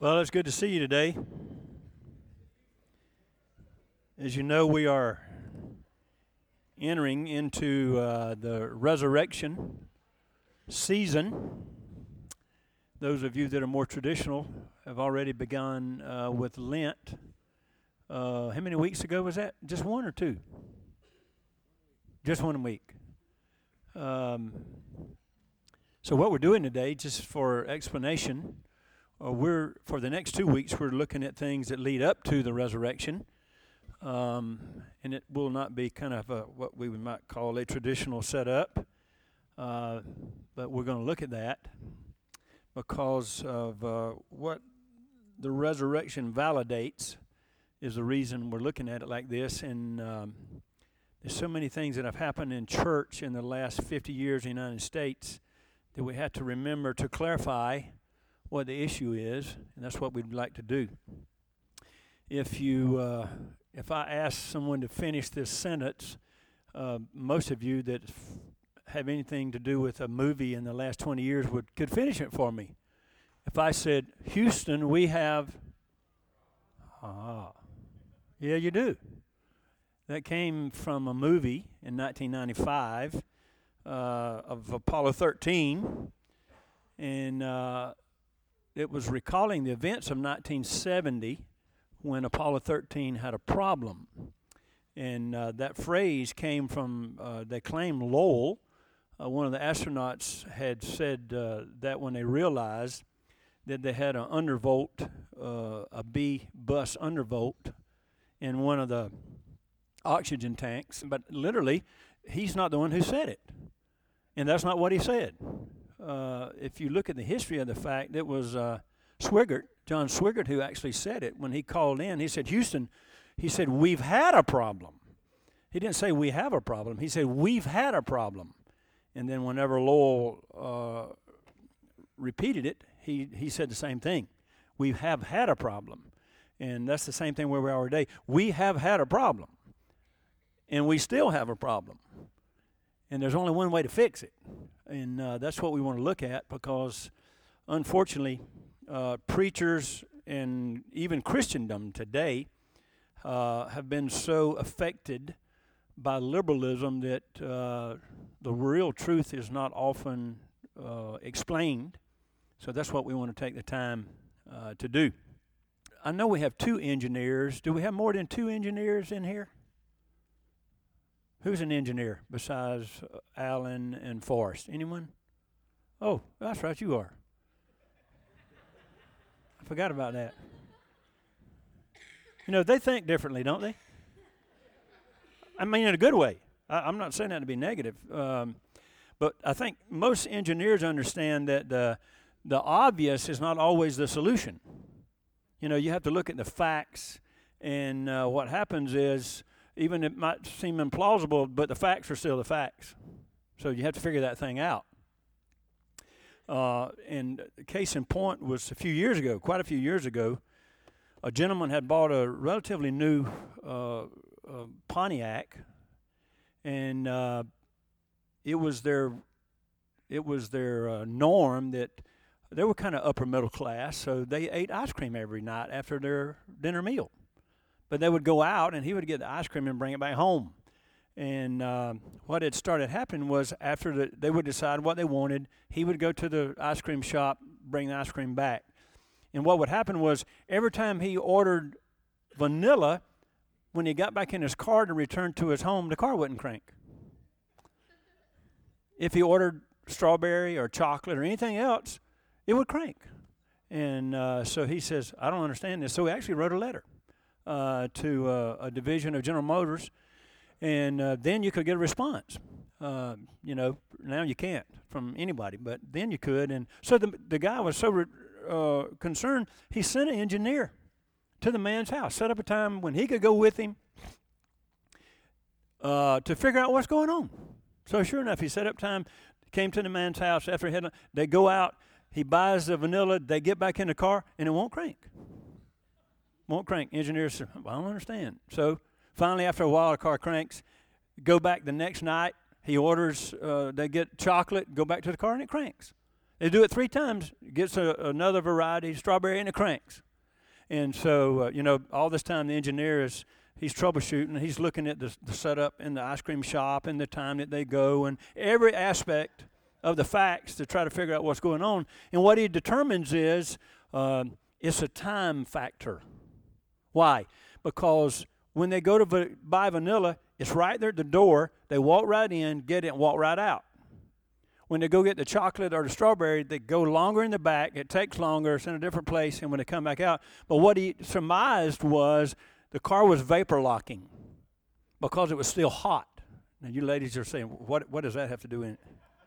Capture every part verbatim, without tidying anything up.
Well, it's good to see you today. As you know, we are entering into uh, the resurrection season. Those of you that are more traditional have already begun uh, with Lent. Uh, how many weeks ago was that? Just one or two? Just one week. Um, so what we're doing today, just for explanation, uh, we're for the next two weeks we're looking at things that lead up to the resurrection, um, and it will not be kind of a, what we might call a traditional setup, uh, but we're going to look at that because of uh, what the resurrection validates is the reason we're looking at it like this. And um, there's so many things that have happened in church in the last fifty years in the United States that we have to remember to clarify what the issue is, and that's what we'd like to do. If you, uh, if I ask someone to finish this sentence, uh, most of you that f- have anything to do with a movie in the last twenty years would could finish it for me. If I said, Houston, we have, ah, yeah, you do. That came from a movie in nineteen ninety-five uh, of Apollo thirteen, and uh, it was recalling the events of nineteen seventy when Apollo thirteen had a problem. And uh, that phrase came from, uh, they claim Lowell, uh, one of the astronauts, had said uh, that when they realized that they had an undervolt, uh, a B bus undervolt in one of the oxygen tanks. But literally, he's not the one who said it. And that's not what he said. Uh, if you look at the history of the fact, it was uh, Swigert, John Swigert, who actually said it when he called in. He said, Houston, he said, we've had a problem. He didn't say we have a problem. He said, we've had a problem. And then whenever Lowell uh, repeated it, he, he said the same thing. We have had a problem. And that's the same thing where we are today. We have had a problem. And we still have a problem. And there's only one way to fix it. And uh, that's what we want to look at because, unfortunately, uh, preachers and even Christendom today uh, have been so affected by liberalism that uh, the real truth is not often uh, explained. So that's what we want to take the time uh, to do. I know we have two engineers. Do we have more than two engineers in here? Who's an engineer besides uh, Alan and Forrest? Anyone? Oh, that's right, you are. I forgot about that. You know, they think differently, don't they? I mean, in a good way. I, I'm not saying that to be negative. Um, but I think most engineers understand that the, the obvious is not always the solution. You know, you have to look at the facts, and uh, what happens is, even it might seem implausible, but the facts are still the facts. So you have to figure that thing out. Uh, and the case in point was a few years ago, quite a few years ago, a gentleman had bought a relatively new uh, uh, Pontiac, and uh, it was their it was their uh, norm that they were kind of upper middle class, so they ate ice cream every night after their dinner meal. But they would go out, and he would get the ice cream and bring it back home. And uh, what had started happening was after the, they would decide what they wanted, he would go to the ice cream shop, bring the ice cream back. And what would happen was every time he ordered vanilla, when he got back in his car to return to his home, the car wouldn't crank. If he ordered strawberry or chocolate or anything else, it would crank. And uh, so he says, I don't understand this. So he actually wrote a letter. Uh, to uh, a division of General Motors, and uh, then you could get a response. Uh, you know, now you can't from anybody, but then you could. And so the the guy was so re- uh, concerned, he sent an engineer to the man's house, set up a time when he could go with him uh, to figure out what's going on. So sure enough, he set up time, came to the man's house after he had, they go out, he buys the vanilla, they get back in the car, and it won't crank. Won't crank. Engineers say, well, I don't understand. So finally, after a while, the car cranks. Go back the next night. He orders, uh, they get chocolate, go back to the car, and it cranks. They do it three times. Gets a, another variety, strawberry and the cranks. And so, uh, you know, all this time the engineer is, he's troubleshooting. He's looking at the, the setup in the ice cream shop and the time that they go and every aspect of the facts to try to figure out what's going on. And what he determines is uh, it's a time factor. Why? Because when they go to va- buy vanilla, it's right there at the door. They walk right in, get it, and walk right out. When they go get the chocolate or the strawberry, they go longer in the back. It takes longer. It's in a different place, and when they come back out. But what he surmised was the car was vapor locking because it was still hot. Now, you ladies are saying, what, what does that have to do in it?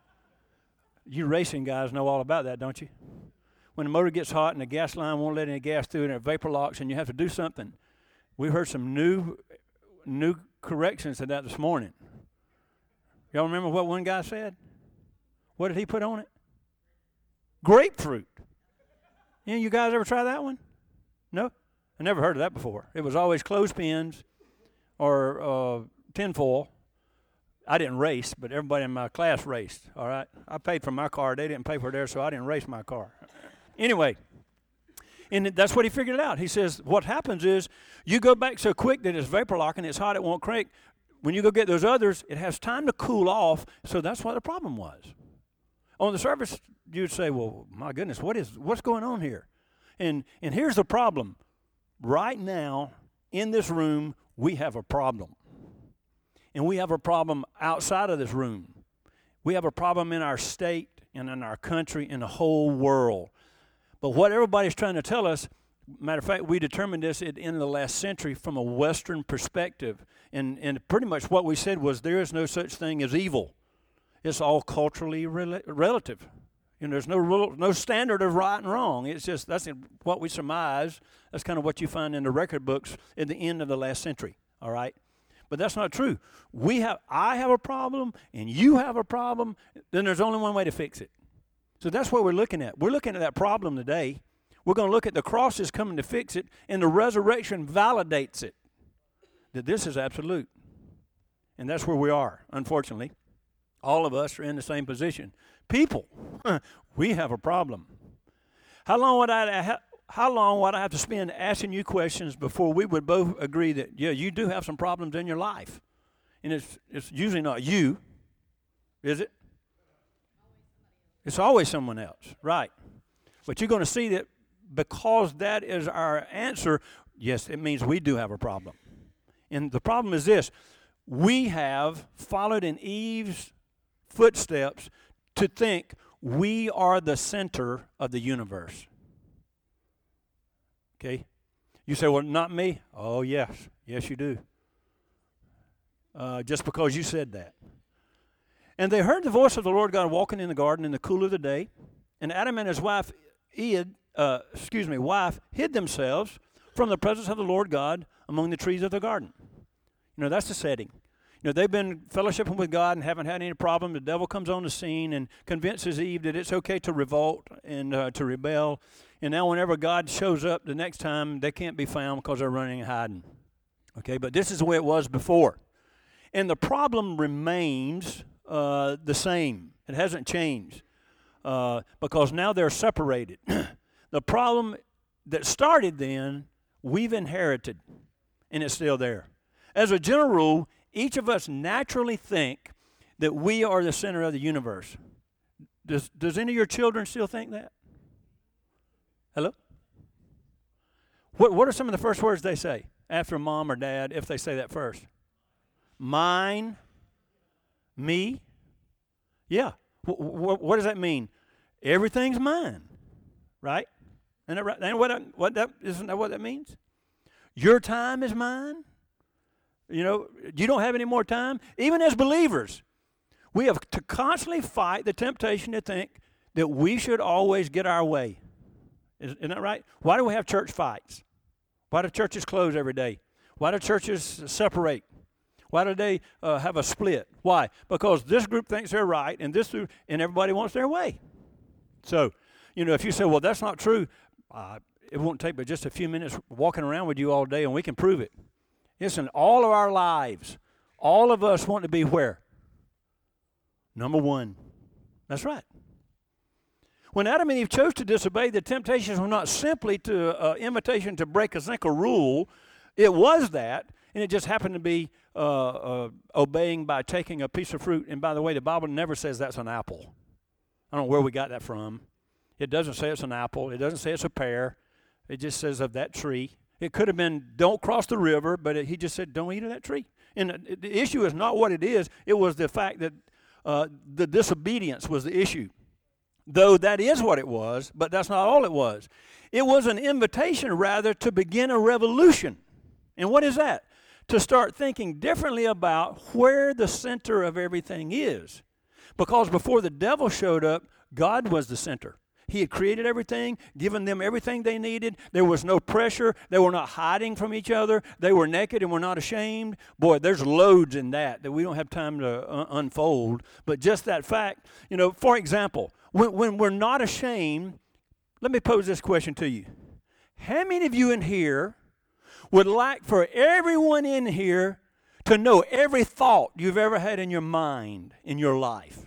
You racing guys know all about that, don't you? When the motor gets hot and the gas line won't let any gas through and it vapor locks and you have to do something. We heard some new new corrections to that this morning. Y'all remember what one guy said? What did he put on it? Grapefruit. You know, you guys ever try that one? No? I never heard of that before. It was always clothespins or uh, tinfoil. I didn't race, but everybody in my class raced, all right? I paid for my car. They didn't pay for theirs, so I didn't race my car. Anyway, and that's what he figured out. He says what happens is you go back so quick that it's vapor locking, it's hot, it won't crank. When you go get those others, it has time to cool off, so that's what the problem was. On the surface, you'd say, well, my goodness, what is what's going on here? And and here's the problem. Right now, in this room, we have a problem. And we have a problem outside of this room. We have a problem in our state and in our country and the whole world. But what everybody's trying to tell us, matter of fact, we determined this at the end of the last century from a Western perspective. And, and pretty much what we said was there is no such thing as evil. It's all culturally rel- relative. You know, there's no rule, no standard of right and wrong. It's just, that's what we surmise. That's kind of what you find in the record books at the end of the last century, all right? But that's not true. We have, I have a problem, and you have a problem. Then there's only one way to fix it. So that's what we're looking at. We're looking at that problem today. We're going to look at the cross is coming to fix it, and the resurrection validates it, that this is absolute. And that's where we are, unfortunately. All of us are in the same position. People, we have a problem. How long would I ha- how long would I have to spend asking you questions before we would both agree that, yeah, you do have some problems in your life? And it's it's usually not you, is it? It's always someone else, right? But you're going to see that because that is our answer, yes, it means we do have a problem. And the problem is this. We have followed in Eve's footsteps to think we are the center of the universe. Okay? You say, well, not me. Oh, yes. Yes, you do. Uh, just because you said that. And they heard the voice of the Lord God walking in the garden in the cool of the day. And Adam and his wife, Ed, uh, excuse me, wife, hid themselves from the presence of the Lord God among the trees of the garden. You know, that's the setting. You know, they've been fellowshipping with God and haven't had any problem. The devil comes on the scene and convinces Eve that it's okay to revolt and uh, to rebel. And now whenever God shows up the next time, they can't be found because they're running and hiding. Okay, but this is the way it was before. And the problem remains uh, the same. It hasn't changed uh, because now they're separated. The problem that started then, we've inherited, and it's still there. As a general rule, each of us naturally think that we are the center of the universe. Does, does any of your children still think that? Hello? What, what are some of the first words they say after mom or dad, if they say that first? Mine, me. Yeah. W- w- what does that mean? Everything's mine, right? Isn't that right? Isn't what that, what that, isn't that what that means? Your time is mine. You know, you don't have any more time. Even as believers, we have to constantly fight the temptation to think that we should always get our way. Isn't that right? Why do we have church fights? Why do churches close every day? Why do churches separate? Why do they uh, have a split? Why? Because this group thinks they're right, and this group, and everybody wants their way. So, you know, if you say, well, that's not true, uh, it won't take but just a few minutes walking around with you all day, and we can prove it. Listen, all of our lives, all of us want to be where? Number one. That's right. When Adam and Eve chose to disobey, the temptations were not simply to uh, imitation to break a single rule. It was that, and it just happened to be uh, uh, obeying by taking a piece of fruit. And by the way, the Bible never says that's an apple. I don't know where we got that from. It doesn't say it's an apple. It doesn't say it's a pear. It just says of that tree. It could have been don't cross the river, but it, he just said don't eat of that tree. And the, the issue is not what it is. It was the fact that uh, the disobedience was the issue. Though that is what it was, but that's not all it was. It was an invitation, rather, to begin a revolution. And what is that? To start thinking differently about where the center of everything is. Because before the devil showed up, God was the center. He had created everything, given them everything they needed. There was no pressure. They were not hiding from each other. They were naked and were not ashamed. Boy, there's loads in that that we don't have time to uh, unfold. But just that fact, you know, for example, when, when we're not ashamed, let me pose this question to you. How many of you in here would like for everyone in here to know every thought you've ever had in your mind in your life?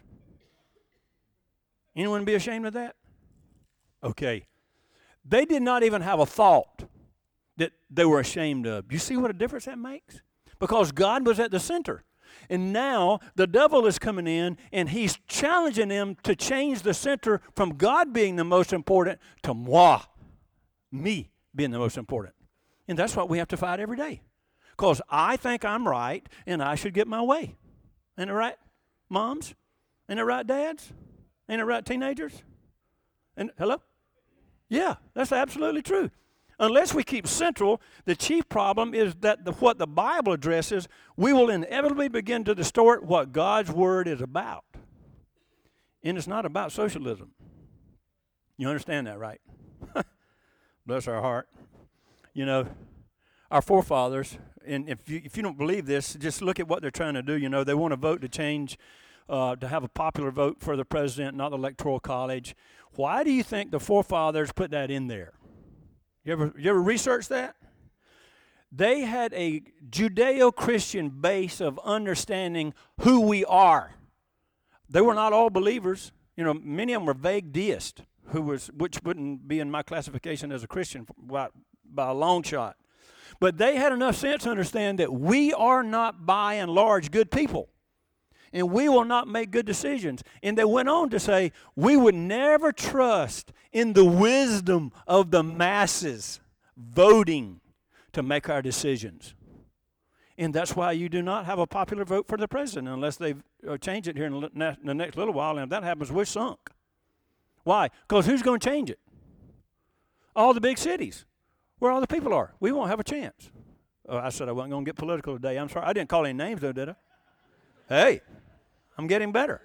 Anyone be ashamed of that? Okay. They did not even have a thought that they were ashamed of. You see what a difference that makes? Because God was at the center. And now the devil is coming in and he's challenging them to change the center from God being the most important to moi, me being the most important. And that's what we have to fight every day. Because I think I'm right and I should get my way. Ain't it right, moms? Ain't it right, dads? Ain't it right, teenagers? And hello? Yeah, that's absolutely true. Unless we keep central, the chief problem is that the, what the Bible addresses, we will inevitably begin to distort what God's Word is about. And it's not about socialism. You understand that, right? Bless our heart. You know, our forefathers, and if you, if you don't believe this, just look at what they're trying to do. You know, they want to vote to change, uh, to have a popular vote for the president, not the Electoral College. Why do you think the forefathers put that in there? You ever, you ever research that? They had a Judeo-Christian base of understanding who we are. They were not all believers. You know, many of them were vague deists, who was, which wouldn't be in my classification as a Christian by, by a long shot. But they had enough sense to understand that we are not, by and large, good people. And we will not make good decisions. And they went on to say, we would never trust in the wisdom of the masses voting to make our decisions. And that's why you do not have a popular vote for the president unless they uh, change it here in the next little while. And if that happens, we're sunk. Why? Because who's going to change it? All the big cities, where all the people are. We won't have a chance. Oh, I said I wasn't going to get political today. I'm sorry. I didn't call any names, though, did I? Hey, I'm getting better.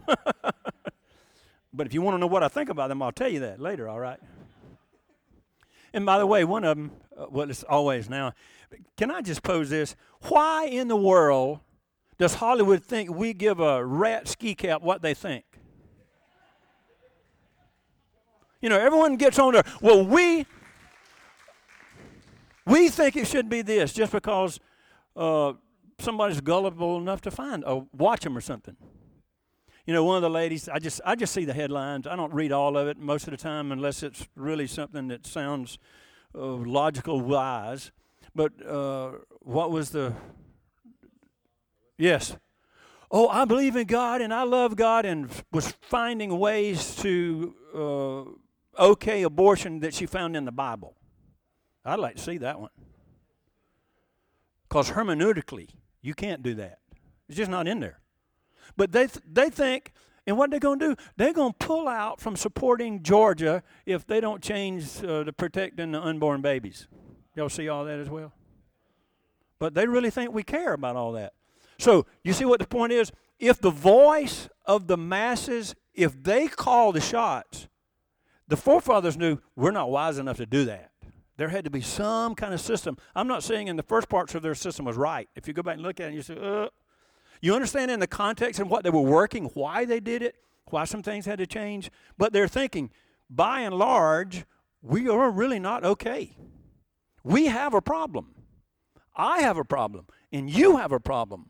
But if you want to know what I think about them, I'll tell you that later, all right? And by the way, one of them, uh, well, it's always now, can I just pose this? Why in the world does Hollywood think we give a rat ski cap what they think? You know, everyone gets on there, well, we, we think it should be this just because uh, somebody's gullible enough to find or watch them or something. You know, one of the ladies, I just I just see the headlines. I don't read all of it most of the time unless it's really something that sounds uh, logical, wise. But uh, what was the, yes. Oh, I believe in God and I love God, and was finding ways to uh, okay abortion that she found in the Bible. I'd like to see that one. Because hermeneutically, you can't do that. It's just not in there. But they th- they think, and what they're going to do, they're going to pull out from supporting Georgia if they don't change uh, the protecting the unborn babies. Y'all see all that as well? But they really think we care about all that. So you see what the point is? If the voice of the masses, if they call the shots, the forefathers knew we're not wise enough to do that. There had to be some kind of system. I'm not saying in the first parts of their system was right. If you go back and look at it, you say, uh, you understand in the context and what they were working, why they did it, why some things had to change. But they're thinking, by and large, we are really not okay. We have a problem. I have a problem. And you have a problem.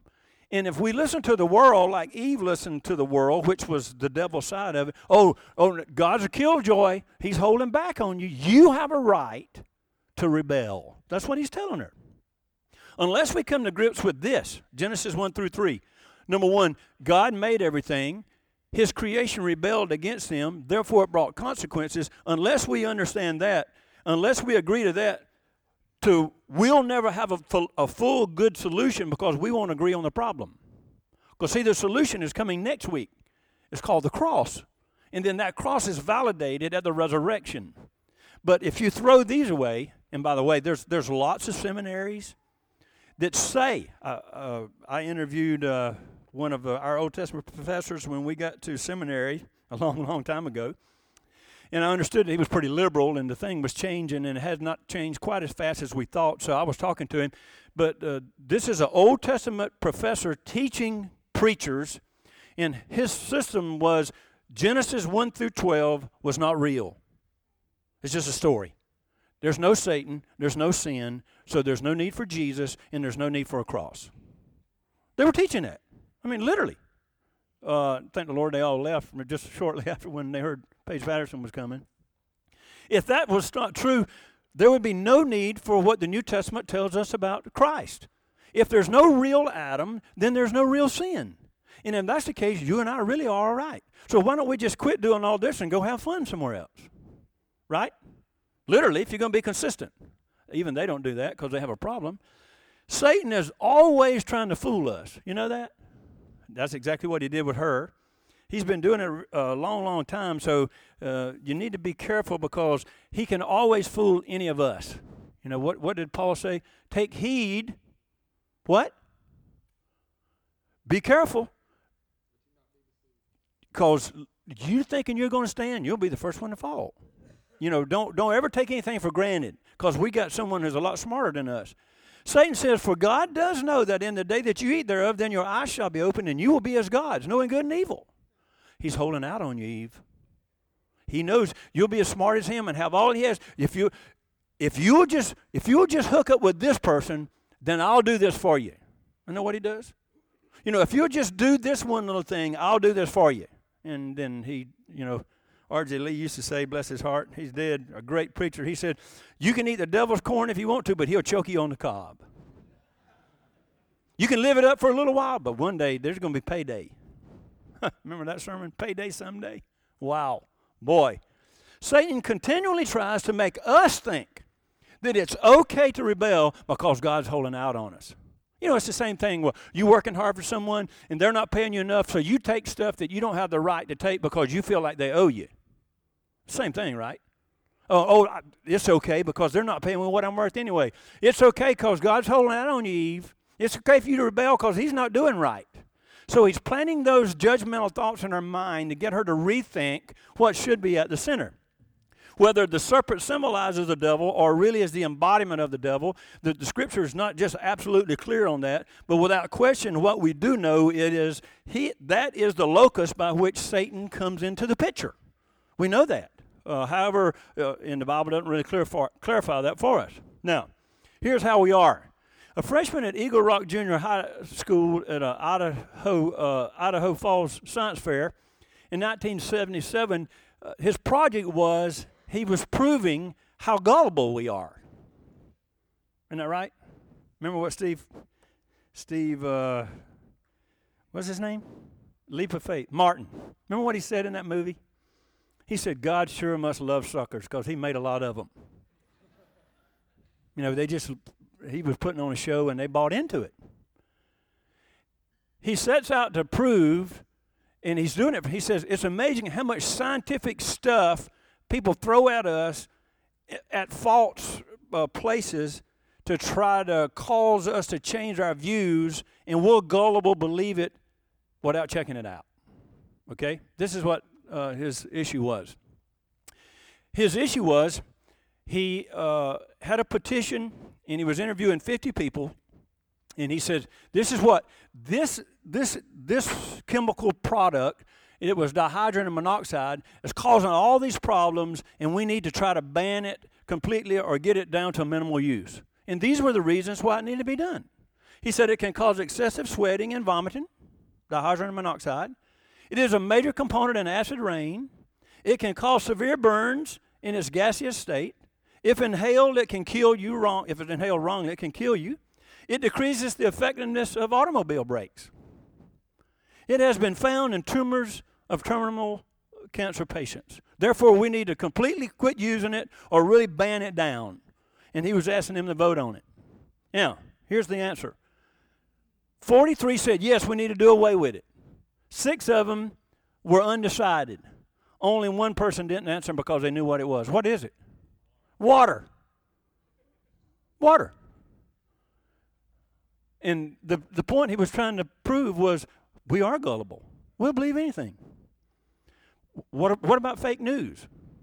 And if we listen to the world like Eve listened to the world, which was the devil's side of it, oh, oh, God's a killjoy. He's holding back on you. You have a right to rebel. That's what he's telling her. Unless we come to grips with this, Genesis one through three. Number one, God made everything. His creation rebelled against him. Therefore, it brought consequences. Unless we understand that, unless we agree to that, to we'll never have a full, a full good solution because we won't agree on the problem. Because, see, the solution is coming next week. It's called the cross. And then that cross is validated at the resurrection. But if you throw these away, and by the way, there's there's lots of seminaries that say, uh, uh, I interviewed uh, one of uh, our Old Testament professors when we got to seminary a long, long time ago. And I understood that he was pretty liberal, and the thing was changing, and it has not changed quite as fast as we thought, so I was talking to him. But uh, this is an Old Testament professor teaching preachers, and his system was Genesis one through twelve was not real. It's just a story. There's no Satan, there's no sin, so there's no need for Jesus, and there's no need for a cross. They were teaching that. I mean, literally. Uh, thank the Lord they all left just shortly after when they heard Paige Patterson was coming. If that was not true, there would be no need for what the New Testament tells us about Christ. If there's no real Adam, then there's no real sin. And if that's the case, you and I really are all right. So why don't we just quit doing all this and go have fun somewhere else? Right? Literally, if you're going to be consistent. Even they don't do that because they have a problem. Satan is always trying to fool us. You know that? That's exactly what he did with her. He's been doing it a long, long time, so uh, you need to be careful because he can always fool any of us. You know, what, what did Paul say? Take heed. What? Be careful. Because you thinking you're going to stand, you'll be the first one to fall. You know, don't, don't ever take anything for granted because we got someone who's a lot smarter than us. Satan says, for God does know that in the day that you eat thereof, then your eyes shall be opened, and you will be as gods, knowing good and evil. He's holding out on you, Eve. He knows you'll be as smart as him and have all he has. If you, if you'll just, if you'll just hook up with this person, then I'll do this for you. You know what he does? You know, if you'll just do this one little thing, I'll do this for you. And then he, you know, R J Lee used to say, bless his heart, he's dead, a great preacher. He said, you can eat the devil's corn if you want to, but he'll choke you on the cob. You can live it up for a little while, but one day there's going to be payday. Remember that sermon? Payday someday? Wow. Boy. Satan continually tries to make us think that it's okay to rebel because God's holding out on us. You know, it's the same thing. Well, you working hard for someone, and they're not paying you enough, so you take stuff that you don't have the right to take because you feel like they owe you. Same thing, right? Oh, oh, it's okay because they're not paying me what I'm worth anyway. It's okay because God's holding out on you, Eve. It's okay for you to rebel because he's not doing right. So he's planting those judgmental thoughts in her mind to get her to rethink what should be at the center. Whether the serpent symbolizes the devil or really is the embodiment of the devil, the, the scripture is not just absolutely clear on that, but without question, what we do know it is he that is the locus by which Satan comes into the picture. We know that. Uh, however, uh, in the Bible doesn't really clarify, clarify that for us. Now, here's how we are. A freshman at Eagle Rock Junior High School at uh, Idaho, uh, Idaho Falls Science Fair in nineteen seventy-seven, uh, his project was he was proving how gullible we are. Isn't that right? Remember what Steve, Steve, uh, what's his name? Leap of Faith, Martin. Remember what he said in that movie? He said, God sure must love suckers because he made a lot of them. You know, they just, he was putting on a show and they bought into it. He sets out to prove, and he's doing it, he says, it's amazing how much scientific stuff people throw at us at false uh, places to try to cause us to change our views, and we'll gullible believe it without checking it out. Okay? This is what uh, his issue was. His issue was he uh, had a petition, and he was interviewing fifty people, and he said, this is what, this, this, this chemical product, it was dihydrogen monoxide, is causing all these problems, and we need to try to ban it completely or get it down to minimal use. And these were the reasons why it needed to be done. He said it can cause excessive sweating and vomiting, dihydrogen monoxide. It is a major component in acid rain. It can cause severe burns in its gaseous state. If inhaled, it can kill you wrong. If it's inhaled wrongly, it can kill you. It decreases the effectiveness of automobile brakes. It has been found in tumors of terminal cancer patients. Therefore, we need to completely quit using it or really ban it down. And he was asking them to vote on it. Now, here's the answer. forty-three said, yes, we need to do away with it. Six of them were undecided. Only one person didn't answer because they knew what it was. What is it? Water. Water. And the, the point he was trying to prove was we are gullible. We'll believe anything. What, what about fake news?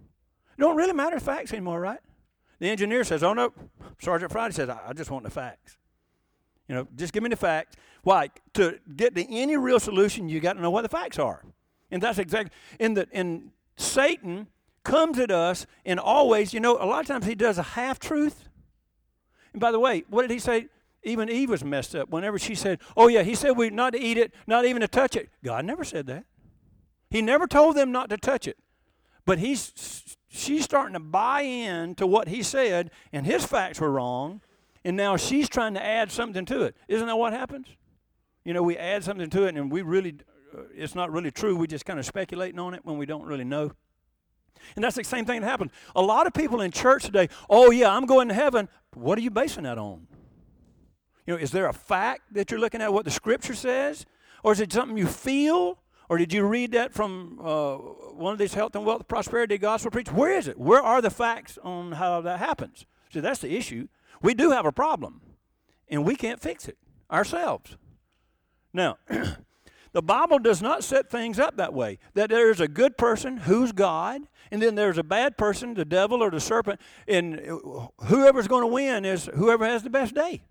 It don't really matter the facts anymore, right? The engineer says, oh, no. Sergeant Friday says, I, I just want the facts. You know, just give me the facts. Why? To get to any real solution, you got to know what the facts are. And that's exactly, in the, in Satan comes at us in always, you know, a lot of times he does a half-truth. And by the way, what did he say? Even Eve was messed up whenever she said, oh, yeah, he said we not to eat it, not even to touch it. God never said that. He never told them not to touch it. But he's she's starting to buy in to what he said, and his facts were wrong, and now she's trying to add something to it. Isn't that what happens? You know, we add something to it, and we really, uh, it's not really true. We're just kind of speculating on it when we don't really know. And that's the same thing that happens. A lot of people in church today, oh, yeah, I'm going to heaven. What are you basing that on? You know, is there a fact that you're looking at, what the Scripture says? Or is it something you feel? Or did you read that from uh, one of these health and wealth prosperity gospel preachers? Where is it? Where are the facts on how that happens? See, that's the issue. We do have a problem, and we can't fix it ourselves. Now, the Bible does not set things up that way, that there's a good person who's God, and then there's a bad person, the devil or the serpent, and whoever's going to win is whoever has the best day.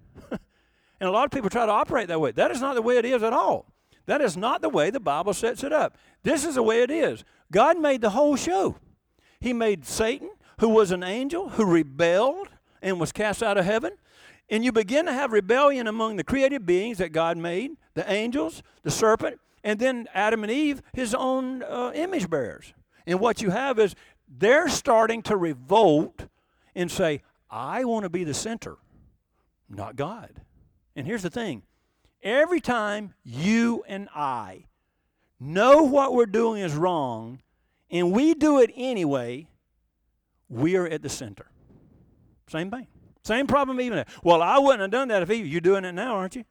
And a lot of people try to operate that way. That is not the way it is at all. That is not the way the Bible sets it up. This is the way it is. God made the whole show. He made Satan, who was an angel, who rebelled and was cast out of heaven. And you begin to have rebellion among the created beings that God made, the angels, the serpent, and then Adam and Eve, his own uh, image bearers. And what you have is they're starting to revolt and say, I want to be the center, not God. And here's the thing. Every time you and I know what we're doing is wrong, and we do it anyway, we are at the center. Same thing. Same problem even. Well, I wouldn't have done that if Eve. You're doing it now, aren't you?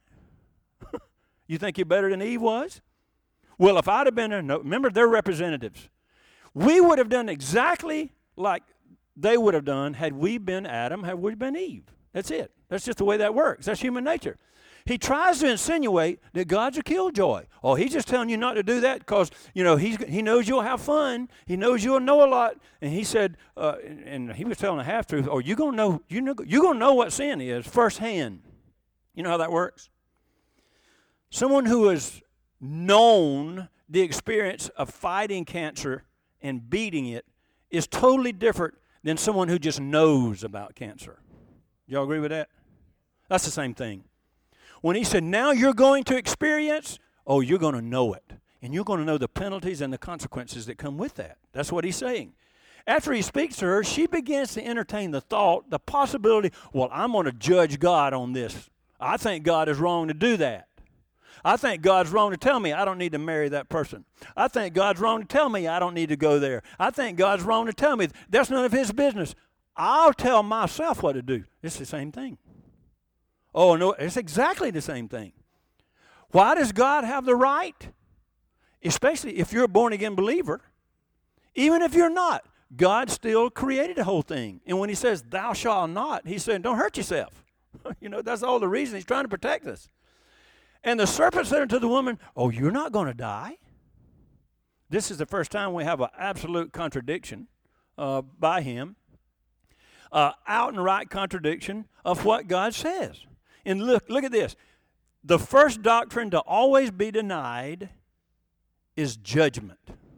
You think you're better than Eve was? Well, if I'd have been there, no, remember, they're representatives. We would have done exactly like they would have done had we been Adam, had we been Eve. That's it. That's just the way that works. That's human nature. He tries to insinuate that God's a killjoy. Oh, he's just telling you not to do that because, you know, he's, he knows you'll have fun. He knows you'll know a lot. And he said, uh, and, and he was telling a half-truth, oh, you're going to know, you know, you're going to know what sin is firsthand. You know how that works? Someone who has known the experience of fighting cancer and beating it is totally different than someone who just knows about cancer. Y'all agree with that? That's the same thing. When he said, now you're going to experience, oh, you're going to know it. And you're going to know the penalties and the consequences that come with that. That's what he's saying. After he speaks to her, she begins to entertain the thought, the possibility, well, I'm going to judge God on this. I think God is wrong to do that. I think God's wrong to tell me I don't need to marry that person. I think God's wrong to tell me I don't need to go there. I think God's wrong to tell me that's none of his business. I'll tell myself what to do. It's the same thing. Oh, no, it's exactly the same thing. Why does God have the right? Especially if you're a born-again believer. Even if you're not, God still created the whole thing. And when he says, thou shalt not, he's saying, don't hurt yourself. You know, that's all the reason. He's trying to protect us. And the serpent said unto the woman, oh, you're not going to die? This is the first time we have an absolute contradiction uh, by him. Uh, out and right contradiction of what God says. And look, look at this. The first doctrine to always be denied is judgment.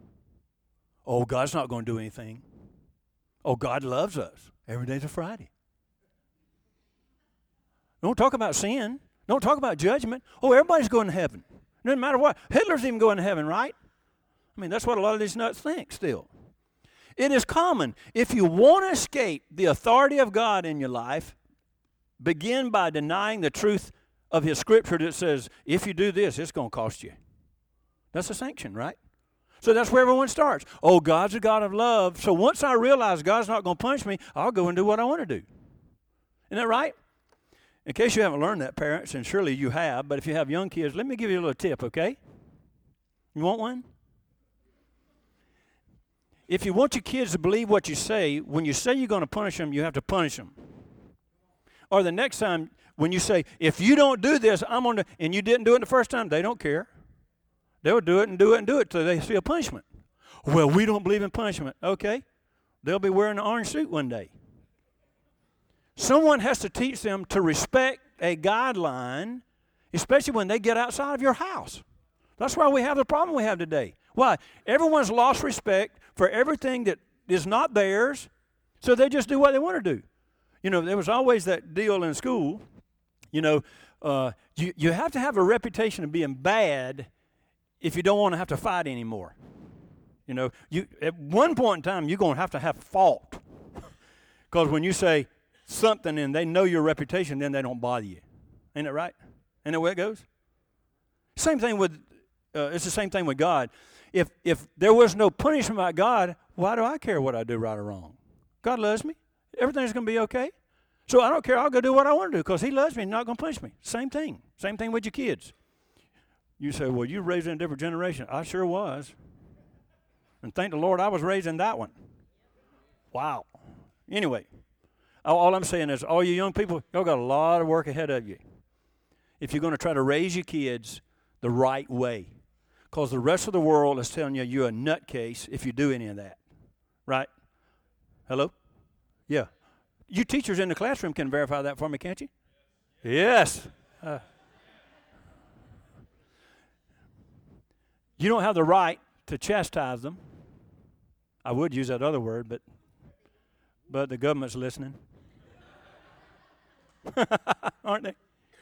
Oh, God's not going to do anything. Oh, God loves us. Every day's a Friday. Don't talk about sin. Don't talk about judgment. Oh, everybody's going to heaven. Doesn't matter what. Hitler's even going to heaven, right? I mean, that's what a lot of these nuts think still. It is common. If you want to escape the authority of God in your life, begin by denying the truth of his scripture that says, if you do this, it's going to cost you. That's a sanction, right? So that's where everyone starts. Oh, God's a God of love. So once I realize God's not going to punish me, I'll go and do what I want to do. Isn't that right? In case you haven't learned that, parents, and surely you have, but if you have young kids, let me give you a little tip, okay? You want one? If you want your kids to believe what you say, when you say you're going to punish them, you have to punish them. Or the next time, when you say, if you don't do this, I'm going to, and you didn't do it the first time, they don't care. They'll do it and do it and do it till they see a punishment. Well, we don't believe in punishment. Okay. They'll be wearing an orange suit one day. Someone has to teach them to respect a guideline, especially when they get outside of your house. That's why we have the problem we have today. Why? Everyone's lost respect for everything that is not theirs, so they just do what they want to do. You know, there was always that deal in school, you know, uh, you, you have to have a reputation of being bad if you don't want to have to fight anymore. You know, you at one point in time, you're going to have to have fault. Because when you say something and they know your reputation, then they don't bother you. Ain't that right? Ain't that where it goes? Same thing with, uh, it's the same thing with God. If if there was no punishment by God, why do I care what I do right or wrong? God loves me. Everything's going to be okay. So I don't care. I'll go do what I want to do because he loves me and not going to punish me. Same thing. Same thing with your kids. You say, well, you were raised in a different generation. I sure was. And thank the Lord I was raised in that one. Wow. Anyway, all I'm saying is all you young people, y'all got a lot of work ahead of you if you're going to try to raise your kids the right way. Because the rest of the world is telling you you're a nutcase if you do any of that. Right? Hello? Yeah. You teachers in the classroom can verify that for me, can't you? Yes. Uh, you don't have the right to chastise them. I would use that other word, but but the government's listening. Aren't they?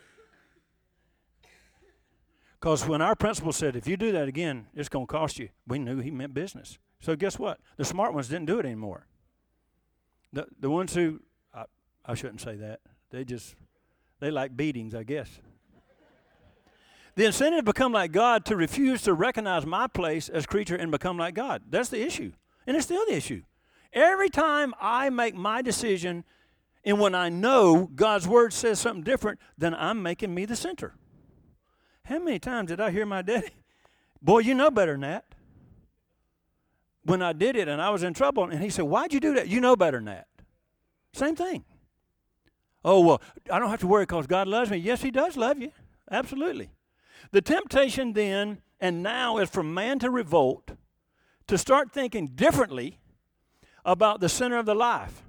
Because when our principal said, if you do that again, it's going to cost you, we knew he meant business. So guess what? The smart ones didn't do it anymore. The the ones who, I, I shouldn't say that. They just, they like beatings, I guess. The incentive to become like God, to refuse to recognize my place as creature and become like God. That's the issue. And it's still the issue. Every time I make my decision, and when I know God's word says something different, then I'm making me the center. How many times did I hear my daddy, boy, you know better than that. When I did it and I was in trouble, and he said, why'd you do that? You know better than that. Same thing. Oh, well, I don't have to worry because God loves me. Yes, he does love you. Absolutely. The temptation then and now is for man to revolt, to start thinking differently about the center of the life.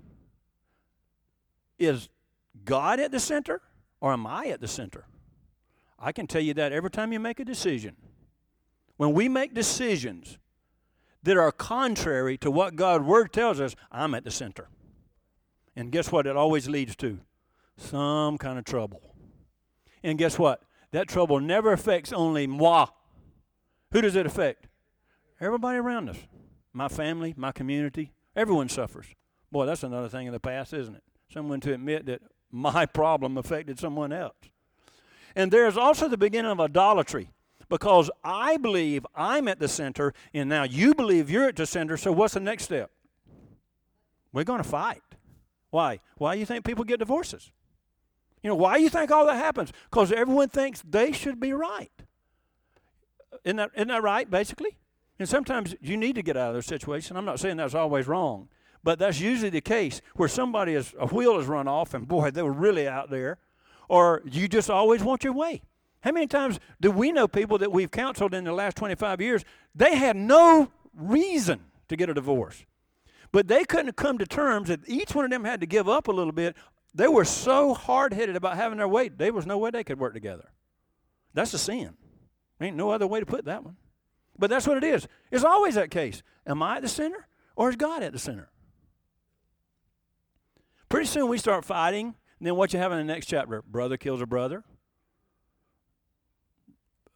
Is God at the center or am I at the center? I can tell you that every time you make a decision. When we make decisions that are contrary to what God's word tells us, I'm at the center. And guess what it always leads to? Some kind of trouble. And guess what? That trouble never affects only moi. Who does it affect? Everybody around us. My family, my community, everyone suffers. Boy, that's another thing in the past, isn't it? Someone to admit that my problem affected someone else. And there's also the beginning of idolatry, because I believe I'm at the center, and now you believe you're at the center, so what's the next step? We're going to fight. Why? Why do you think people get divorces? You know, why do you think all that happens? Because everyone thinks they should be right. Isn't that, isn't that right, basically? And sometimes you need to get out of those situations. I'm not saying that's always wrong, but that's usually the case where somebody is, a wheel has run off, and boy, they were really out there. Or you just always want your way. How many times do we know people that we've counseled in the last twenty-five years, they had no reason to get a divorce. But they couldn't come to terms that each one of them had to give up a little bit. They were so hard-headed about having their way, there was no way they could work together. That's a sin. Ain't no other way to put that one. But that's what it is. It's always that case. Am I at the center or is God at the center? Pretty soon we start fighting. And then what you have in the next chapter? Brother kills a brother.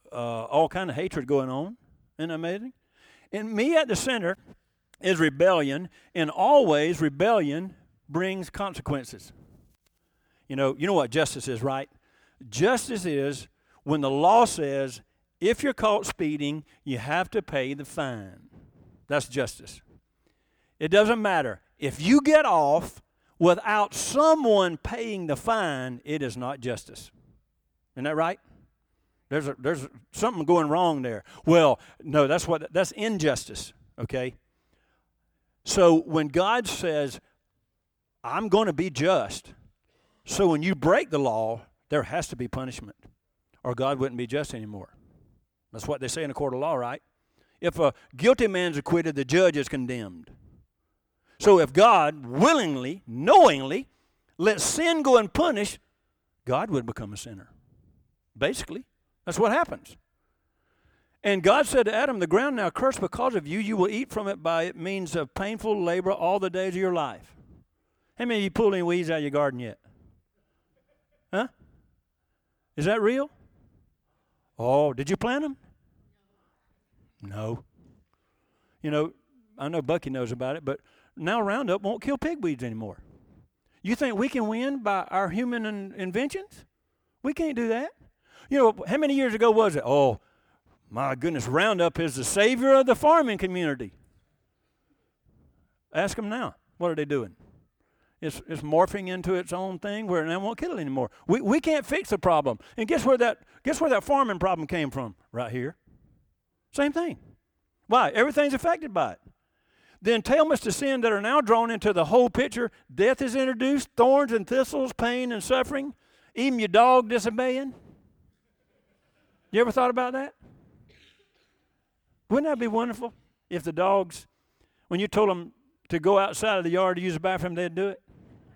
uh, all kind of hatred going on. Isn't that amazing? And me at the center is rebellion, and always rebellion brings consequences. You know, you know what justice is, right? Justice is when the law says if you're caught speeding, you have to pay the fine. That's justice. It doesn't matter. If you get off without someone paying the fine, it is not justice. Isn't that right? There's a, there's something going wrong there. Well, no, that's what that's injustice, okay? So when God says, I'm going to be just, so when you break the law, there has to be punishment, or God wouldn't be just anymore. That's what they say in a court of law, right? If a guilty man's acquitted, the judge is condemned. So if God willingly, knowingly, let sin go unpunished, God would become a sinner. Basically, that's what happens. And God said to Adam, the ground now cursed because of you. You will eat from it by means of painful labor all the days of your life. How many of you pulled any weeds out of your garden yet? Huh? Is that real? Oh, did you plant them? No. You know, I know Bucky knows about it, but now Roundup won't kill pigweeds anymore. You think we can win by our human in- inventions? We can't do that. You know, how many years ago was it? Oh, my goodness, Roundup is the savior of the farming community. Ask them now. What are they doing? It's, it's morphing into its own thing where it won't kill it anymore. We we can't fix the problem. And guess where that guess where that farming problem came from? Right here. Same thing. Why? Everything's affected by it. The entailments to sin that are now drawn into the whole picture, death is introduced, thorns and thistles, pain and suffering, even your dog disobeying. You ever thought about that? Wouldn't that be wonderful if the dogs, when you told them to go outside of the yard to use the bathroom, they'd do it?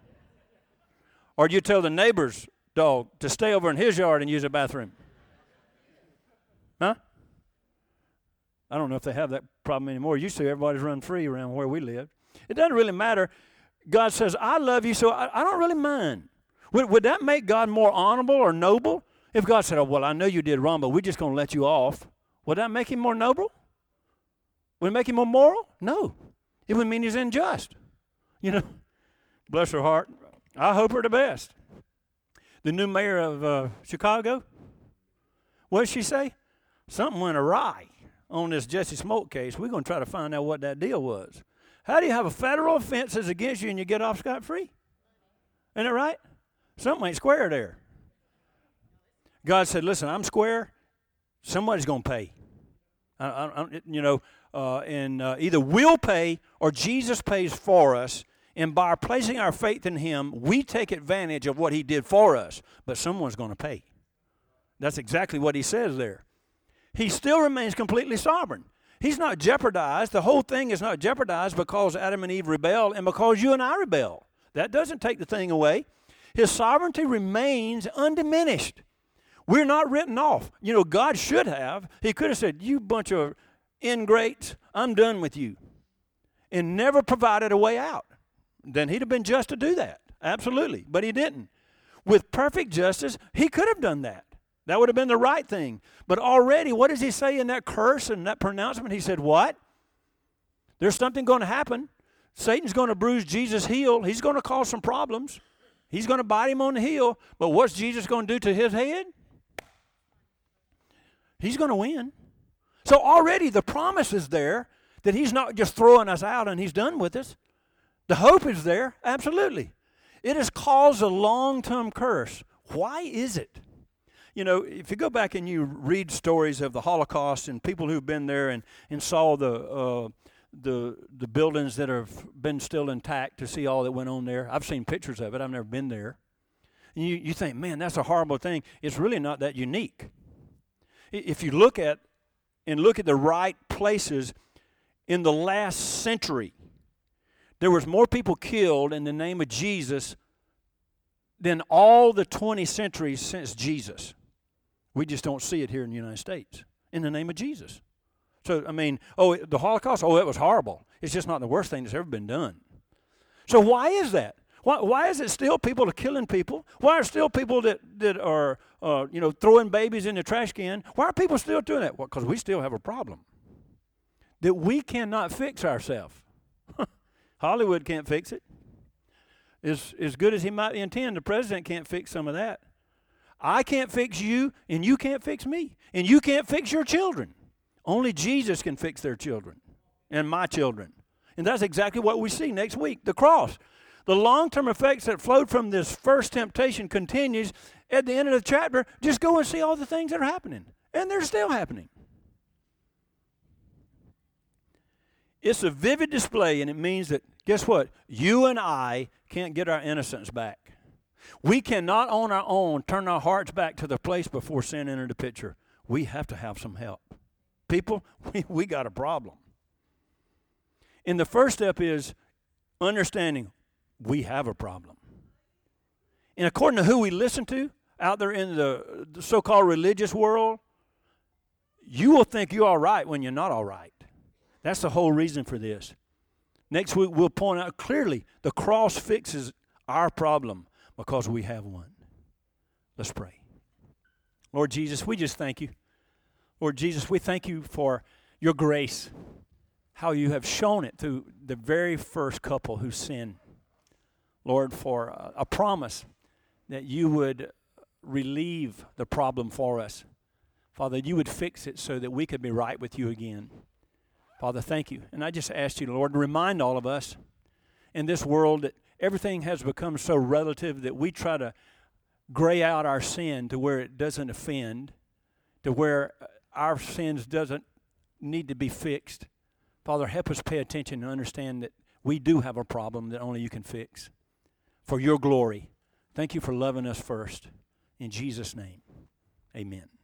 Or you tell the neighbor's dog to stay over in his yard and use the bathroom? Huh? I don't know if they have that problem anymore. Used to, everybody's run free around where we live. It doesn't really matter. God says, I love you, so I, I don't really mind. Would, would that make God more honorable or noble? If God said, oh, well, I know you did wrong, but we're just going to let you off. Would that make him more noble? Would it make him more moral? No. It would mean he's unjust. You know, bless her heart. I hope her the best. The new mayor of uh, Chicago, what did she say? Something went awry on this Jesse Smoke case. We're going to try to find out what that deal was. How do you have a federal offense that's against you and you get off scot-free? Isn't it right? Something ain't square there. God said, listen, I'm square. Somebody's going to pay. I, I, you know, uh, and uh, either we'll pay or Jesus pays for us. And by placing our faith in him, we take advantage of what he did for us. But someone's going to pay. That's exactly what he says there. He still remains completely sovereign. He's not jeopardized. The whole thing is not jeopardized because Adam and Eve rebelled and because you and I rebel. That doesn't take the thing away. His sovereignty remains undiminished. We're not written off. You know, God should have. He could have said, you bunch of ingrates, I'm done with you. And never provided a way out. Then he'd have been just to do that. Absolutely. But he didn't. With perfect justice, he could have done that. That would have been the right thing. But already, what does he say in that curse and that pronouncement? He said, what? There's something going to happen. Satan's going to bruise Jesus' heel. He's going to cause some problems. He's going to bite him on the heel. But what's Jesus going to do to his head? He's going to win. So already the promise is there that he's not just throwing us out and he's done with us. The hope is there. Absolutely. It has caused a long-term curse. Why is it? You know, if you go back and you read stories of the Holocaust and people who've been there and, and saw the, uh, the the buildings that have been still intact to see all that went on there. I've seen pictures of it. I've never been there. And you, you think, man, that's a horrible thing. It's really not that unique. If you look at and look at the right places in the last century, there was more people killed in the name of Jesus than all the twenty centuries since Jesus. We just don't see it here in the United States in the name of Jesus. So, I mean, oh, the Holocaust, oh, it was horrible. It's just not the worst thing that's ever been done. So why is that? Why, why is it still people are killing people? Why are still people that, that are, uh, you know, throwing babies in the trash can? Why are people still doing that? Well, because we still have a problem that we cannot fix ourselves. Hollywood can't fix it. As, as good as he might intend, the president can't fix some of that. I can't fix you, and you can't fix me. And you can't fix your children. Only Jesus can fix their children and my children. And that's exactly what we see next week, the cross. The long-term effects that flowed from this first temptation continues at the end of the chapter. Just go and see all the things that are happening. And they're still happening. It's a vivid display, and it means that, guess what? You and I can't get our innocence back. We cannot on our own turn our hearts back to the place before sin entered the picture. We have to have some help. People, we, we got a problem. And the first step is understanding we have a problem. And according to who we listen to out there in the, the so-called religious world, you will think you're all right when you're not all right. That's the whole reason for this. Next week, we'll point out clearly the cross fixes our problem because we have one. Let's pray. Lord Jesus, we just thank you. Lord Jesus, we thank you for your grace, how you have shown it through the very first couple who sinned. Lord, for a, a promise that you would relieve the problem for us. Father, you would fix it so that we could be right with you again. Father, thank you. And I just ask you, Lord, to remind all of us in this world that everything has become so relative that we try to gray out our sin to where it doesn't offend, to where our sins doesn't need to be fixed. Father, help us pay attention and understand that we do have a problem that only you can fix. For your glory, thank you for loving us first. In Jesus' name, amen.